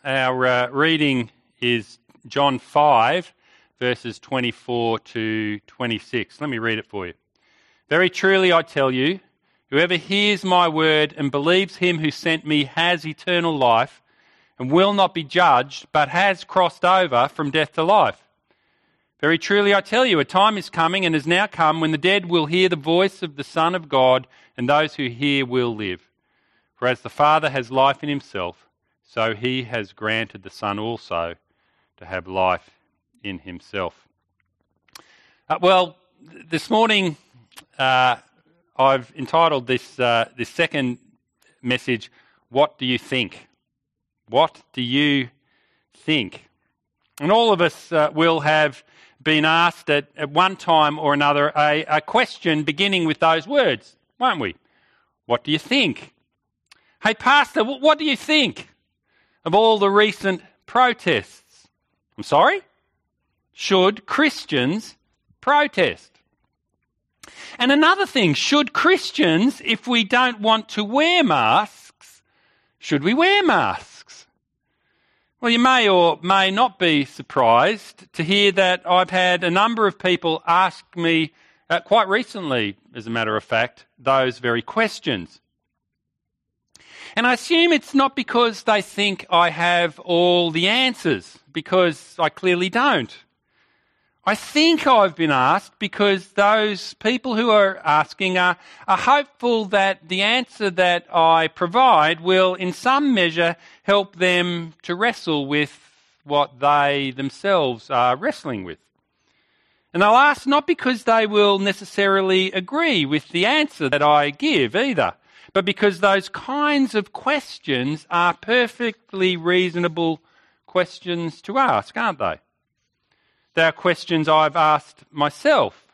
Our reading is John 5, verses 24 to 26. Let me read it for you. Very truly I tell you, whoever hears my word and believes him who sent me has eternal life and will not be judged, but has crossed over from death to life. Very truly I tell you, a time is coming and has now come when the dead will hear the voice of the Son of God, and those who hear will live. For as the Father has life in himself, so he has granted the Son also to have life in himself. This morning I've entitled this second message, What Do You Think? What do you think? And all of us will have been asked at one time or another a question beginning with those words, won't we? What do you think? Hey, Pastor, what do you think of all the recent protests? I'm sorry? Should Christians protest? And another thing, should Christians, if we don't want to wear masks, should we wear masks? Well, you may or may not be surprised to hear that I've had a number of people ask me, quite recently, as a matter of fact, those very questions. And I assume it's not because they think I have all the answers, because I clearly don't. I think I've been asked because those people who are asking are hopeful that the answer that I provide will in some measure help them to wrestle with what they themselves are wrestling with. And they'll ask not because they will necessarily agree with the answer that I give either, but because those kinds of questions are perfectly reasonable questions to ask, aren't they? They are questions I've asked myself.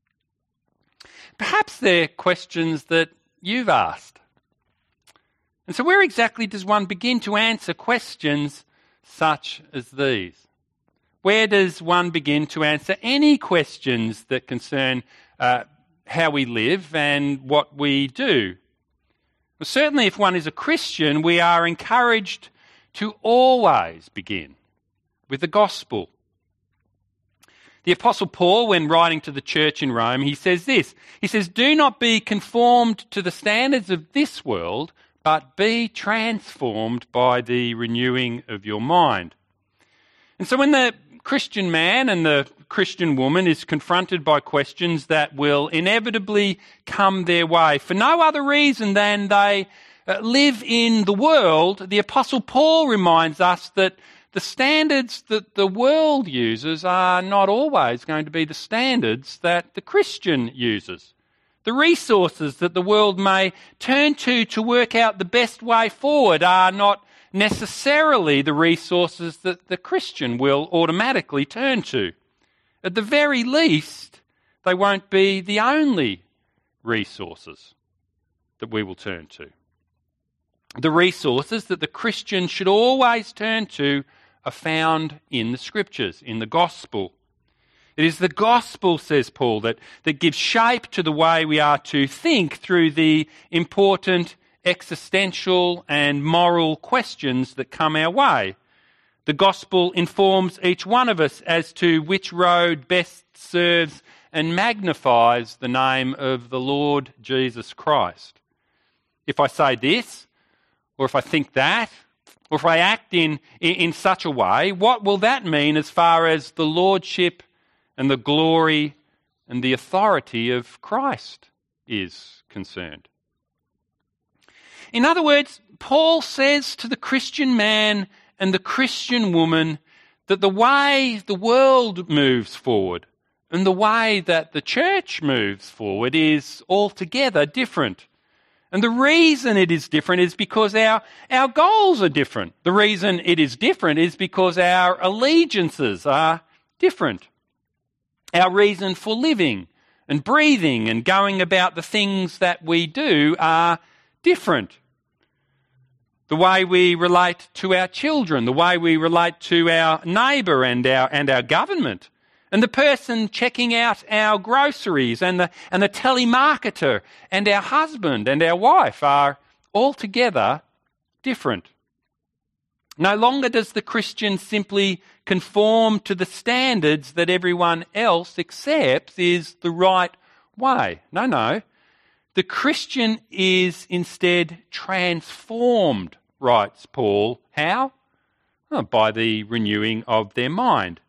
Perhaps they're questions that you've asked. And so where exactly does one begin to answer questions such as these? Where does one begin to answer any questions that concern how we live and what we do? Well, certainly if one is a Christian, we are encouraged to always begin with the gospel. The Apostle Paul, when writing to the church in Rome, he says this. He says, "Do not be conformed to the standards of this world, but be transformed by the renewing of your mind." And so when the Christian man and the Christian woman is confronted by questions that will inevitably come their way for no other reason than they live in the world, the Apostle Paul reminds us that the standards that the world uses are not always going to be the standards that the Christian uses. The resources that the world may turn to work out the best way forward are not necessarily the resources that the Christian will automatically turn to. At the very least, they won't be the only resources that we will turn to. The resources that the Christian should always turn to are found in the Scriptures, in the gospel. It is the gospel, says Paul, that gives shape to the way we are to think through the important existential and moral questions that come our way. The gospel informs each one of us as to which road best serves and magnifies the name of the Lord Jesus Christ. If I say this, or if I think that, or if I act in such a way, what will that mean as far as the lordship and the glory and the authority of Christ is concerned? In other words, Paul says to the Christian man and the Christian woman that the way the world moves forward and the way that the church moves forward is altogether different. And the reason it is different is because our goals are different. The reason it is different is because our allegiances are different. Our reason for living and breathing and going about the things that we do are different. The way we relate to our children, the way we relate to our neighbour and our government, and the person checking out our groceries and the telemarketer and our husband and our wife are altogether different. No longer does the Christian simply conform to the standards that everyone else accepts is the right way. No. The Christian is instead transformed, writes Paul. How? Oh, by the renewing of their mind.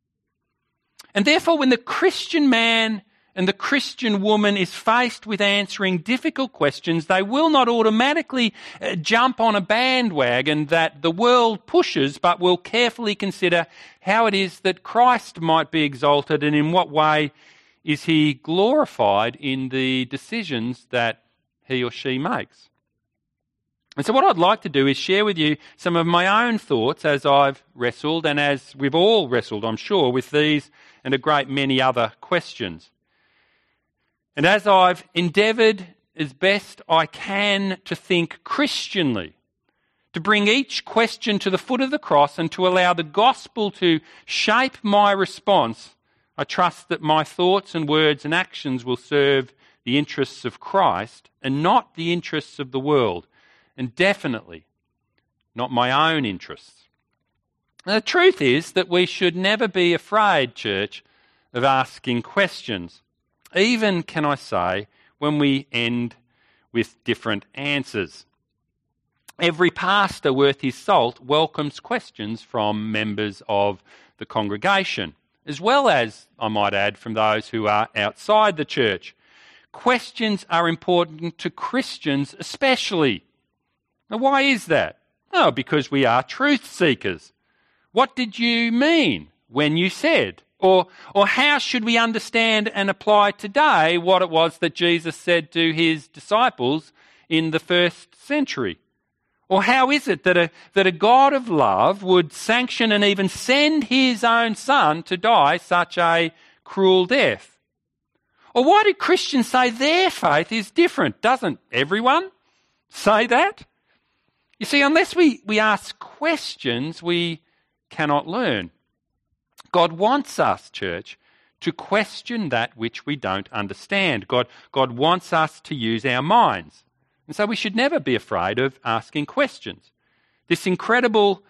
And therefore, when the Christian man and the Christian woman is faced with answering difficult questions, they will not automatically jump on a bandwagon that the world pushes, but will carefully consider how it is that Christ might be exalted and in what way is he glorified in the decisions that he or she makes. And so what I'd like to do is share with you some of my own thoughts as I've wrestled, and as we've all wrestled, I'm sure, with these and a great many other questions. And as I've endeavoured as best I can to think Christianly, to bring each question to the foot of the cross and to allow the gospel to shape my response, I trust that my thoughts and words and actions will serve the interests of Christ and not the interests of the world, and definitely not my own interests. Now, the truth is that we should never be afraid, church, of asking questions. Even, can I say, when we end with different answers. Every pastor worth his salt welcomes questions from members of the congregation, as well as, I might add, from those who are outside the church. Questions are important to Christians especially. Now, why is that? Oh, because we are truth seekers. What did you mean when you said? Or how should we understand and apply today what it was that Jesus said to his disciples in the first century? Or how is it that a God of love would sanction and even send his own son to die such a cruel death? Or why do Christians say their faith is different? Doesn't everyone say that? You see, unless we ask questions, we cannot learn. God wants us, church, to question that which we don't understand. God wants us to use our minds. And so we should never be afraid of asking questions. This incredible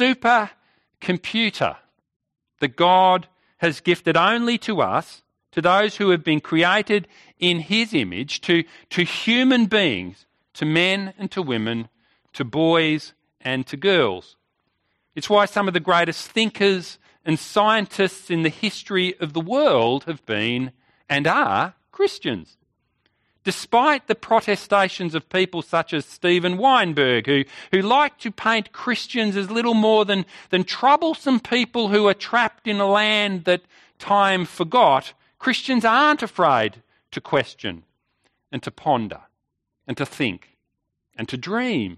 supercomputer that God has gifted only to us, to those who have been created in his image, to human beings, to men and to women, to boys and to girls. It's why some of the greatest thinkers and scientists in the history of the world have been and are Christians. Despite the protestations of people such as Steven Weinberg, who like to paint Christians as little more than troublesome people who are trapped in a land that time forgot, Christians aren't afraid to question and to ponder and to think and to dream.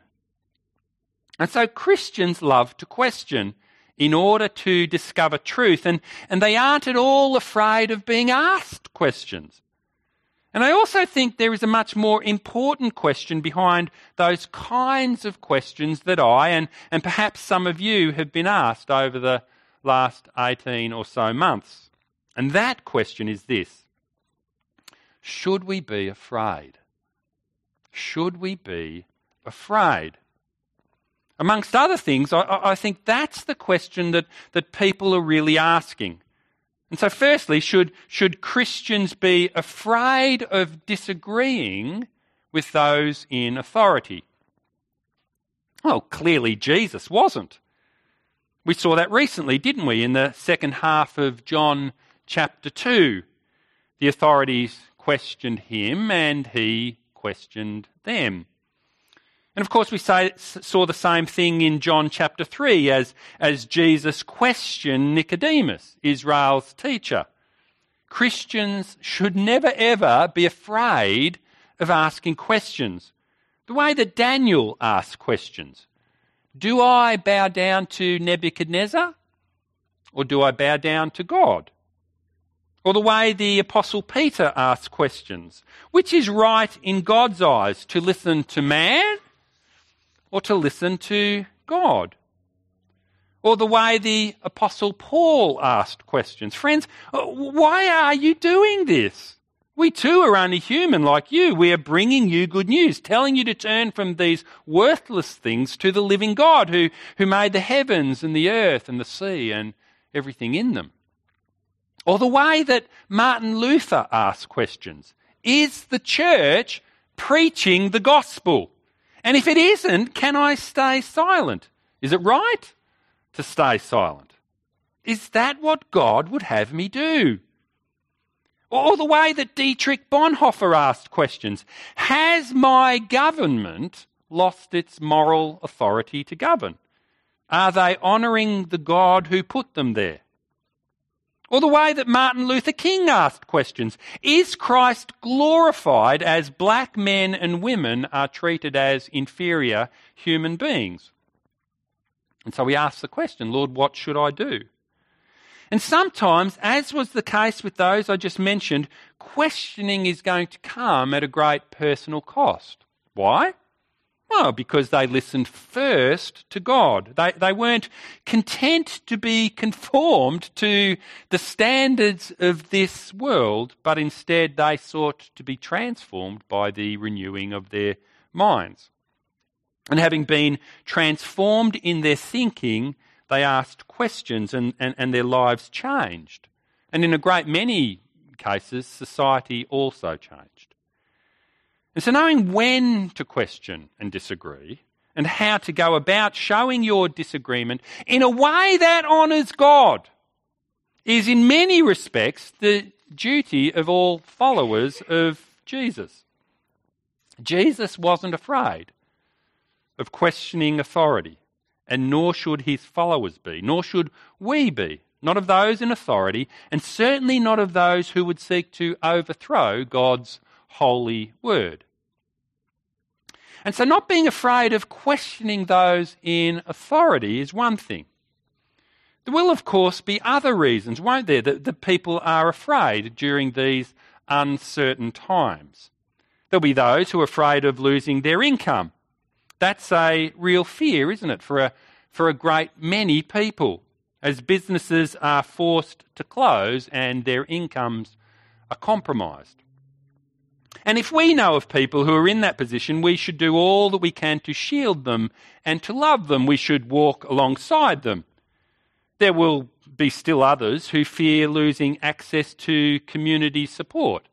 And so Christians love to question in order to discover truth, and they aren't at all afraid of being asked questions. And I also think there is a much more important question behind those kinds of questions that I and perhaps some of you have been asked over the last 18 or so months. And that question is this: should we be afraid? Should we be afraid? Amongst other things, I think that's the question that people are really asking. And so firstly, should Christians be afraid of disagreeing with those in authority? Well, clearly Jesus wasn't. We saw that recently, didn't we, in the second half of John chapter 2. The authorities questioned him and he questioned them. And of course we saw the same thing in John chapter 3 as Jesus questioned Nicodemus, Israel's teacher. Christians should never ever be afraid of asking questions. The way that Daniel asked questions. Do I bow down to Nebuchadnezzar or do I bow down to God? Or the way the Apostle Peter asked questions. Which is right in God's eyes, to listen to man or to listen to God? Or the way the Apostle Paul asked questions. Friends, why are you doing this? We too are only human like you. We are bringing you good news, telling you to turn from these worthless things to the living God who made the heavens and the earth and the sea and everything in them. Or the way that Martin Luther asked questions. Is the church preaching the gospel? And if it isn't, can I stay silent? Is it right to stay silent? Is that what God would have me do? Or the way that Dietrich Bonhoeffer asked questions. Has my government lost its moral authority to govern? Are they honouring the God who put them there? Or the way that Martin Luther King asked questions. Is Christ glorified as black men and women are treated as inferior human beings? And so we ask the question, Lord, what should I do? And sometimes, as was the case with those I just mentioned, questioning is going to come at a great personal cost. Why? Well, because they listened first to God. They weren't content to be conformed to the standards of this world, but instead they sought to be transformed by the renewing of their minds. And having been transformed in their thinking, they asked questions and their lives changed. And in a great many cases, society also changed. And so knowing when to question and disagree and how to go about showing your disagreement in a way that honours God is in many respects the duty of all followers of Jesus. Jesus wasn't afraid of questioning authority. And nor should his followers be, nor should we be, not of those in authority, and certainly not of those who would seek to overthrow God's holy word. And so not being afraid of questioning those in authority is one thing. There will, of course, be other reasons, won't there, that people are afraid during these uncertain times. There'll be those who are afraid of losing their income. That's a real fear, isn't it, for a great many people, as businesses are forced to close and their incomes are compromised. And if we know of people who are in that position, we should do all that we can to shield them and to love them. We should walk alongside them. There will be still others who fear losing access to community support.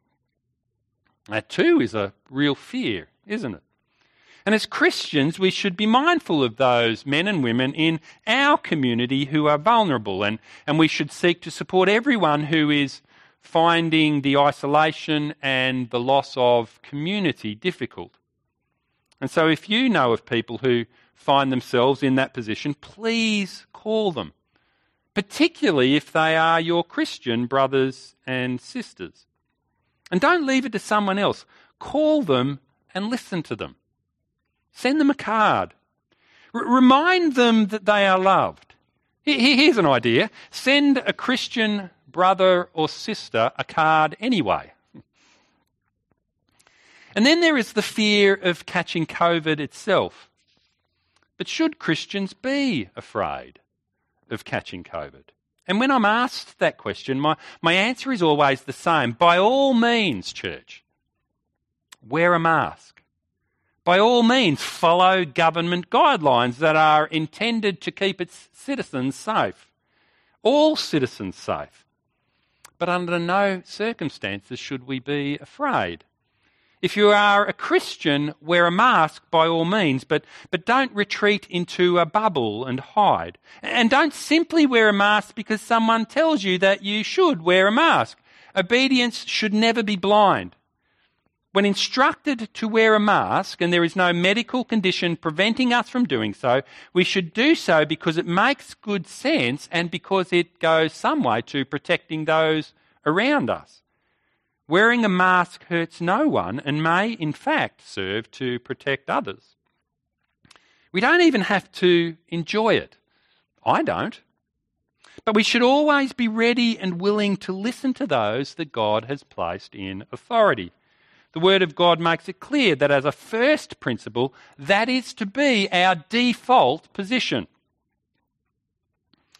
That too is a real fear, isn't it? And as Christians, we should be mindful of those men and women in our community who are vulnerable, and we should seek to support everyone who is finding the isolation and the loss of community difficult. And so if you know of people who find themselves in that position, please call them, particularly if they are your Christian brothers and sisters. And don't leave it to someone else. Call them and listen to them. Send them a card. Remind them that they are loved. Here's an idea. Send a Christian brother or sister a card anyway. And then there is the fear of catching COVID itself. But should Christians be afraid of catching COVID? And when I'm asked that question, my answer is always the same. By all means, church, wear a mask. By all means, follow government guidelines that are intended to keep its citizens safe. All citizens safe. But under no circumstances should we be afraid. If you are a Christian, wear a mask by all means, but don't retreat into a bubble and hide. And don't simply wear a mask because someone tells you that you should wear a mask. Obedience should never be blind. When instructed to wear a mask and there is no medical condition preventing us from doing so, we should do so because it makes good sense and because it goes some way to protecting those around us. Wearing a mask hurts no one and may, in fact, serve to protect others. We don't even have to enjoy it. I don't. But we should always be ready and willing to listen to those that God has placed in authority. The Word of God makes it clear that as a first principle, that is to be our default position.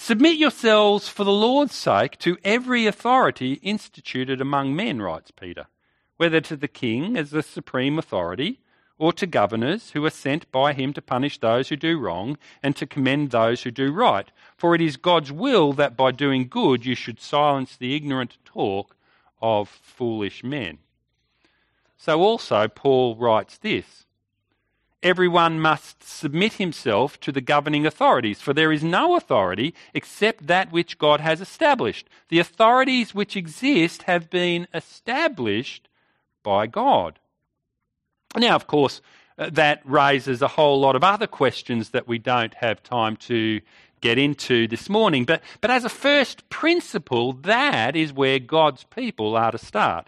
Submit yourselves for the Lord's sake to every authority instituted among men, writes Peter, whether to the king as the supreme authority, or to governors who are sent by him to punish those who do wrong and to commend those who do right. For it is God's will that by doing good you should silence the ignorant talk of foolish men. So also Paul writes this: everyone must submit himself to the governing authorities, for there is no authority except that which God has established. The authorities which exist have been established by God. Now, of course, that raises a whole lot of other questions that we don't have time to get into this morning. But as a first principle, that is where God's people are to start.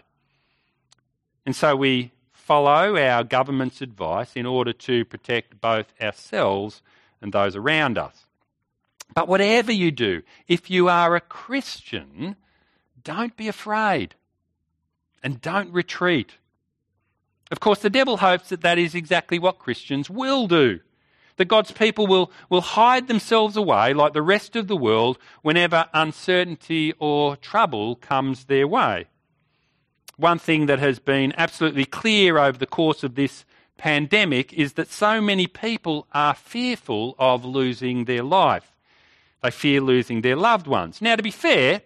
And so we follow our government's advice in order to protect both ourselves and those around us. But whatever you do, if you are a Christian, don't be afraid and don't retreat. Of course, the devil hopes that that is exactly what Christians will do, that God's people will hide themselves away like the rest of the world whenever uncertainty or trouble comes their way. One thing that has been absolutely clear over the course of this pandemic is that so many people are fearful of losing their life. They fear losing their loved ones. Now, to be fair,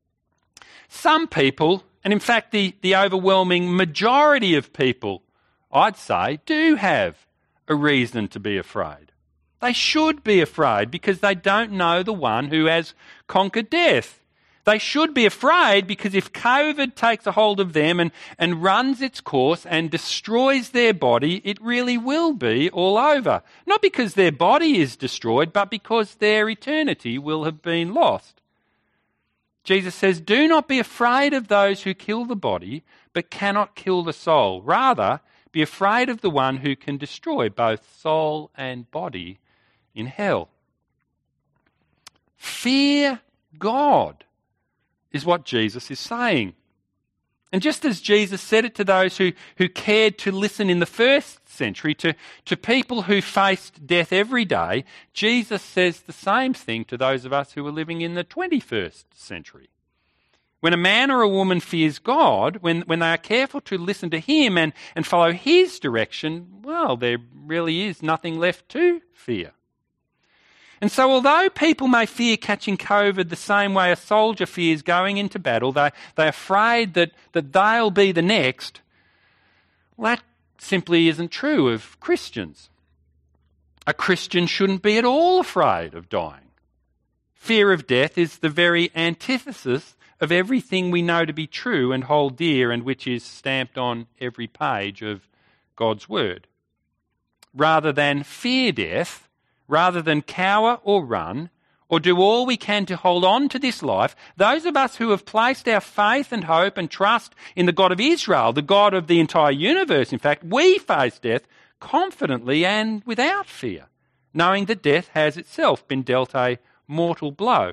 some people, and in fact the overwhelming majority of people, I'd say, do have a reason to be afraid. They should be afraid because they don't know the one who has conquered death. They should be afraid because if COVID takes a hold of them and runs its course and destroys their body, it really will be all over. Not because their body is destroyed, but because their eternity will have been lost. Jesus says, do not be afraid of those who kill the body, but cannot kill the soul. Rather, be afraid of the one who can destroy both soul and body in hell. Fear God is what Jesus is saying. And just as Jesus said it to those who cared to listen in the first century, to people who faced death every day, Jesus says the same thing to those of us who are living in the 21st century. When a man or a woman fears God, when they are careful to listen to him and follow his direction, well, there really is nothing left to fear. And so although people may fear catching COVID the same way a soldier fears going into battle, they're afraid that they'll be the next, well, that simply isn't true of Christians. A Christian shouldn't be at all afraid of dying. Fear of death is the very antithesis of everything we know to be true and hold dear and which is stamped on every page of God's Word. Rather than fear death, rather than cower or run, or do all we can to hold on to this life, those of us who have placed our faith and hope and trust in the God of Israel, the God of the entire universe, in fact, we face death confidently and without fear, knowing that death has itself been dealt a mortal blow.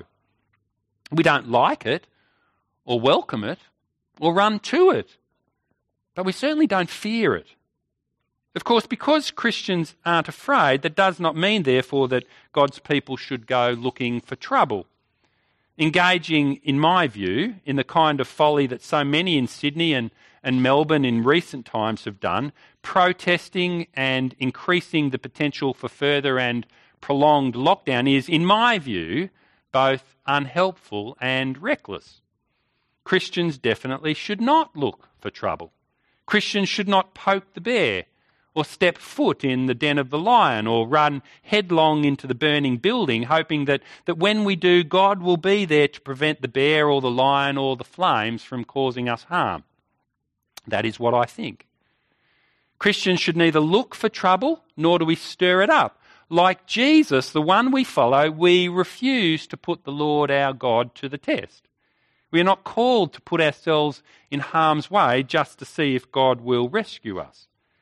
We don't like it, or welcome it, or run to it, but we certainly don't fear it. Of course, because Christians aren't afraid, that does not mean, therefore, that God's people should go looking for trouble. Engaging, in my view, in the kind of folly that so many in Sydney and Melbourne in recent times have done, protesting and increasing the potential for further and prolonged lockdown is, in my view, both unhelpful and reckless. Christians definitely should not look for trouble. Christians should not poke the bear, or step foot in the den of the lion, or run headlong into the burning building, hoping that when we do, God will be there to prevent the bear or the lion or the flames from causing us harm. That is what I think. Christians should neither look for trouble, nor do we stir it up. Like Jesus, the one we follow, we refuse to put the Lord our God to the test. We are not called to put ourselves in harm's way just to see if God will rescue us.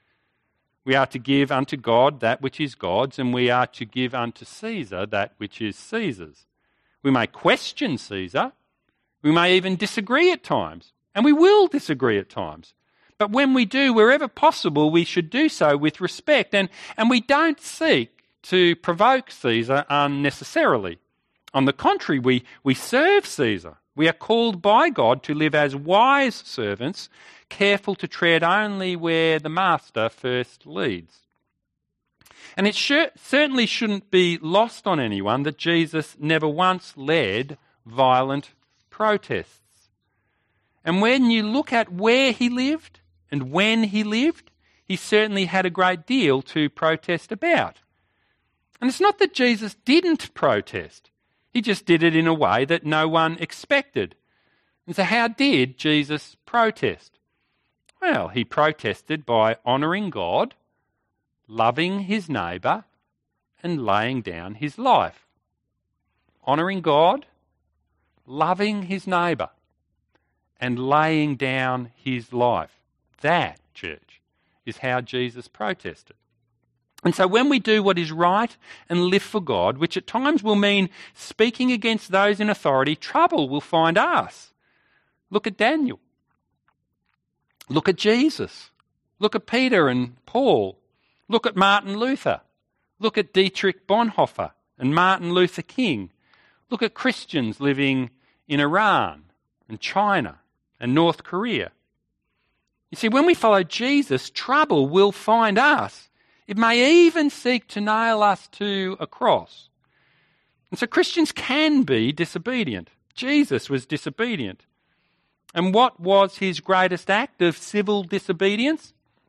We are to give unto God that which is God's, and we are to give unto Caesar that which is Caesar's. We may question Caesar. We may even disagree at times, and we will disagree at times. But when we do, wherever possible, we should do so with respect, and we don't seek to provoke Caesar unnecessarily. On the contrary, we serve Caesar. We are called by God to live as wise servants, careful to tread only where the master first leads. And it certainly shouldn't be lost on anyone that Jesus never once led violent protests. And when you look at where he lived and when he lived, he certainly had a great deal to protest about. And it's not that Jesus didn't protest. He just did it in a way that no one expected. And so how did Jesus protest? Well, he protested by honouring God, loving his neighbour, and laying down his life. Honouring God, loving his neighbour, and laying down his life. That, church, is how Jesus protested. And so when we do what is right and live for God, which at times will mean speaking against those in authority, trouble will find us. Look at Daniel. Look at Jesus. Look at Peter and Paul. Look at Martin Luther. Look at Dietrich Bonhoeffer and Martin Luther King. Look at Christians living in Iran and China and North Korea. You see, when we follow Jesus, trouble will find us. It may even seek to nail us to a cross. And so Christians can be disobedient. Jesus was disobedient. And what was his greatest act of civil disobedience?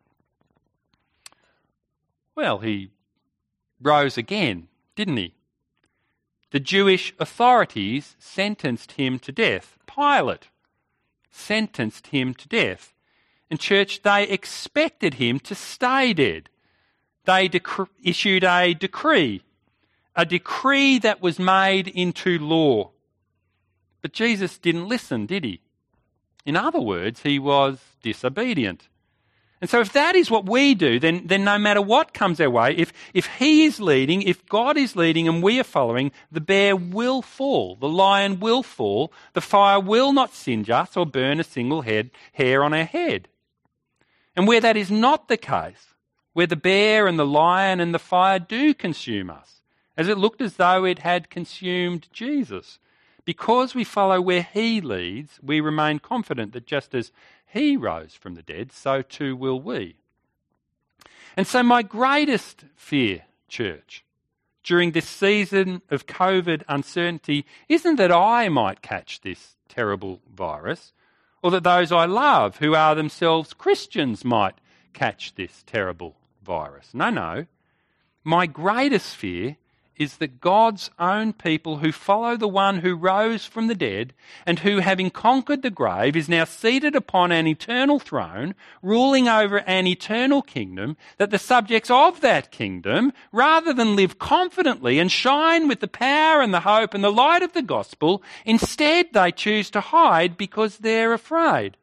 Well, he rose again, didn't he? The Jewish authorities sentenced him to death. Pilate sentenced him to death. In church, they expected him to stay dead. They issued a decree that was made into law. But Jesus didn't listen, did he? In other words, he was disobedient. And so if that is what we do, then no matter what comes our way, if he is leading, if God is leading and we are following, the bear will fall, the lion will fall, the fire will not singe us or burn a single hair on our head. And where that is not the case, where the bear and the lion and the fire do consume us, as it looked as though it had consumed Jesus, because we follow where he leads, we remain confident that just as he rose from the dead, so too will we. And so my greatest fear, church, during this season of COVID uncertainty isn't that I might catch this terrible virus, or that those I love who are themselves Christians might catch this terrible virus. No. My greatest fear is that God's own people who follow the one who rose from the dead and who, having conquered the grave, is now seated upon an eternal throne, ruling over an eternal kingdom, that the subjects of that kingdom, rather than live confidently and shine with the power and the hope and the light of the gospel, instead they choose to hide because they're afraid.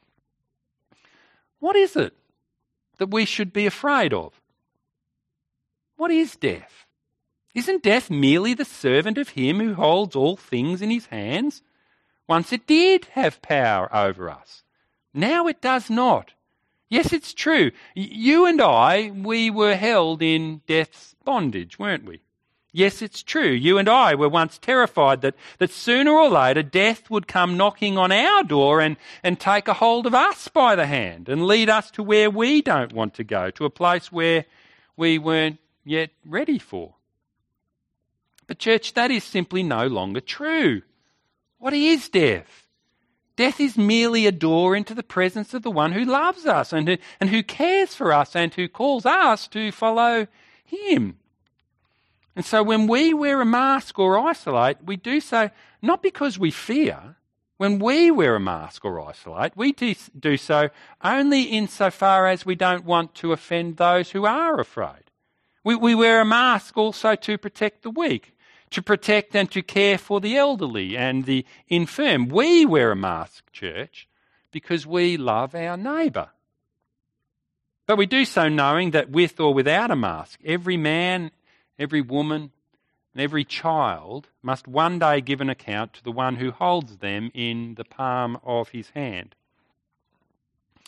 What is it that we should be afraid of? What is death? Isn't death merely the servant of him who holds all things in his hands? Once it did have power over us. Now it does not. Yes, it's true. You and I, we were held in death's bondage, weren't we? Yes, it's true. You and I were once terrified that sooner or later death would come knocking on our door and take a hold of us by the hand and lead us to where we don't want to go, to a place where we weren't yet ready for. But church, that is simply no longer true. What is death? Death is merely a door into the presence of the one who loves us and who cares for us and who calls us to follow him. And so when we wear a mask or isolate, we do so not because we fear. When we wear a mask or isolate, we do so only insofar as we don't want to offend those who are afraid. We wear a mask also to protect the weak, to protect and to care for the elderly and the infirm. We wear a mask, church, because we love our neighbour. But we do so knowing that with or without a mask, every man, every woman, and every child must one day give an account to the one who holds them in the palm of his hand.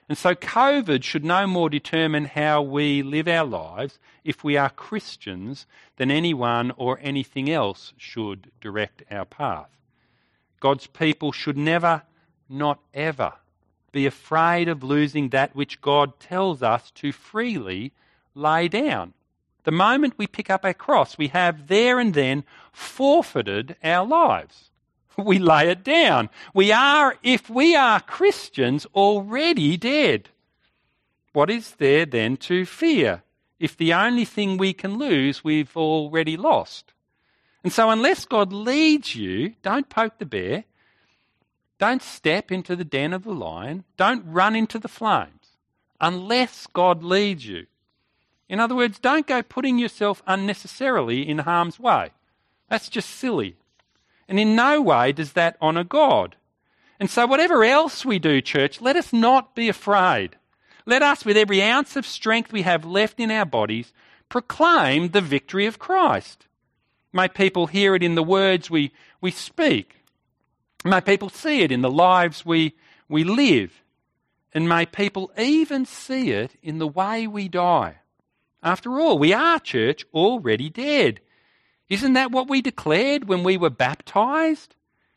And so COVID should no more determine how we live our lives if we are Christians than anyone or anything else should direct our path. God's people should never, not ever, be afraid of losing that which God tells us to freely lay down. The moment we pick up our cross, we have there and then forfeited our lives. We lay it down. We are, if we are Christians, already dead. What is there then to fear if the only thing we can lose we've already lost? And so unless God leads you, don't poke the bear. Don't step into the den of the lion. Don't run into the flames. Unless God leads you. In other words, don't go putting yourself unnecessarily in harm's way. That's just silly. And in no way does that honour God. And so whatever else we do, church, let us not be afraid. Let us, with every ounce of strength we have left in our bodies, proclaim the victory of Christ. May people hear it in the words we speak. May people see it in the lives we live. And may people even see it in the way we die. After all, we are, church, already dead. Isn't that what we declared when we were baptised?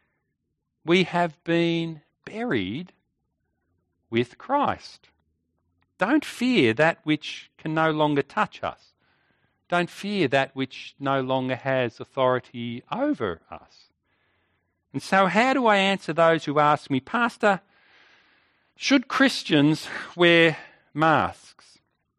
We have been buried with Christ. Don't fear that which can no longer touch us. Don't fear that which no longer has authority over us. And so how do I answer those who ask me, Pastor, should Christians wear masks?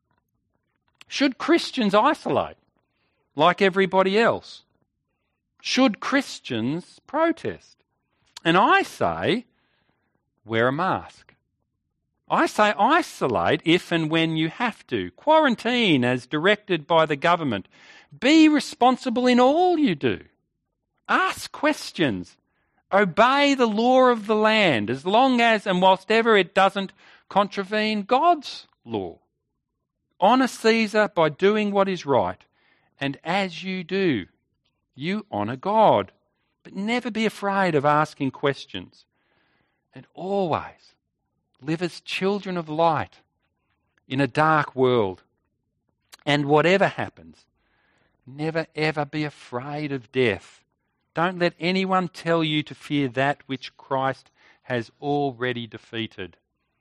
Should Christians isolate like everybody else? Should Christians protest? And I say, wear a mask. I say isolate if and when you have to. Quarantine as directed by the government. Be responsible in all you do. Ask questions. Obey the law of the land as long as and whilst ever it doesn't contravene God's law. Honour Caesar by doing what is right. And as you do, you honour God. But never be afraid of asking questions. And always live as children of light in a dark world. And whatever happens, never ever be afraid of death. Don't let anyone tell you to fear that which Christ has already defeated.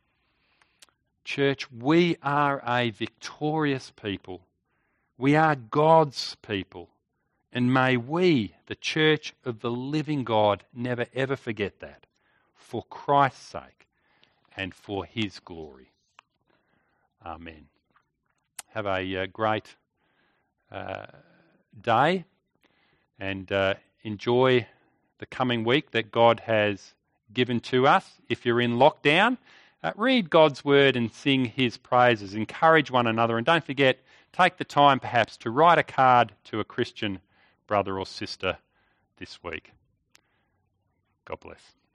Church, we are a victorious people. We are God's people. And may we, the church of the living God, never ever forget that, for Christ's sake and for his glory. Amen. Have a great day and enjoy the coming week that God has given to us. If you're in lockdown, read God's word and sing his praises. Encourage one another, and don't forget, take the time perhaps to write a card to a Christian brother or sister this week. God bless.